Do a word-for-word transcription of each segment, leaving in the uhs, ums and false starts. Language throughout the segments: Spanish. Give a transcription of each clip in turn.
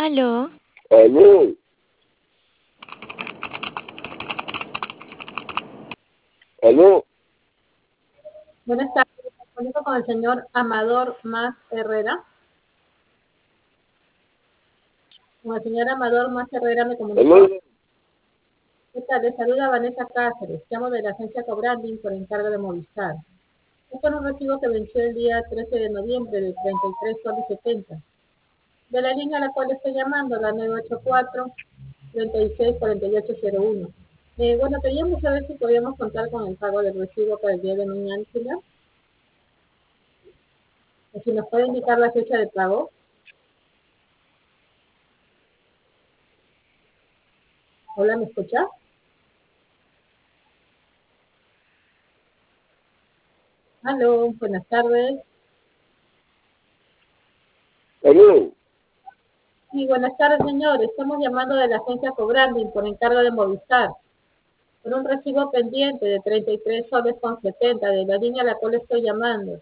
Aló, Aló, aló, Buenas tardes, me comunico con el señor Amador Más Herrera. Con el señor Amador Más Herrera me aló. comunicó. ¿Qué tal? Le saluda Vanessa Cáceres. Llamo de la agencia Cobranding por encargo de Movistar. Es por un recibo que venció el día trece de noviembre de treinta y tres soles setenta. De la línea a la cual estoy llamando, la nueve ocho cuatro, treinta y seis, cuarenta y ocho cero uno. Eh, bueno, queríamos saber si podíamos contar con el pago del recibo para el día de mañana, señor. O si nos puede indicar la fecha de pago. Hola, ¿me escucha? Aló, buenas tardes. Aló, Sí, buenas tardes, señor. Estamos llamando de la agencia Cobranding por encargo de Movistar por un recibo pendiente de treinta y tres soles con setenta de la línea a la cual estoy llamando.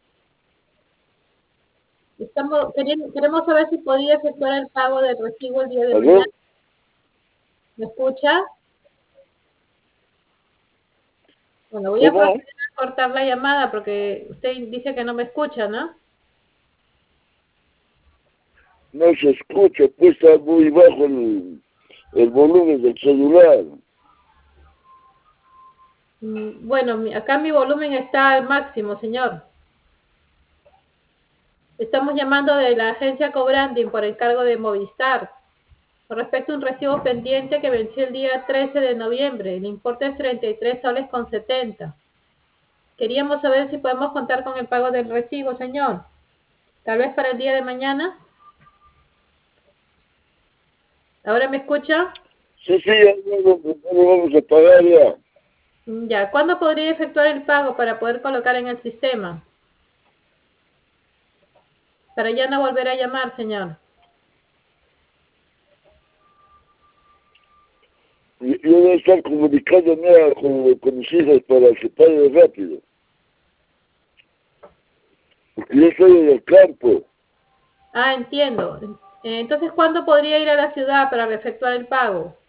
Estamos, queremos, queremos saber si podía efectuar el pago del recibo el día de mañana. aló. ¿Me escucha? Bueno, voy a ¿Cómo? proceder a cortar la llamada porque usted dice que no me escucha, ¿no? No se escucha, pues está muy bajo el, el volumen del celular. Mm, Bueno, mi- acá mi volumen está al máximo, señor. Estamos llamando de la agencia Cobranding por encargo de Movistar. Con respecto a un recibo pendiente que venció el día trece de noviembre, el importe es treinta y tres soles con setenta. Queríamos saber si podemos contar con el pago del recibo, señor. Tal vez para el día de mañana. ¿Ahora me escucha? Sí, sí, ya no, no- no lo vamos a pagar ya. Mm, Ya, ¿cuándo podría efectuar el pago para poder colocar en el sistema? Para ya no volver a llamar, señor. Y- Yo voy a estar comunicándome a- con, con mis hijas para que pague rápido. Porque yo soy en el campo. Ah, entiendo. Eh, Entonces, ¿cuándo podría ir a la ciudad para efectuar el pago?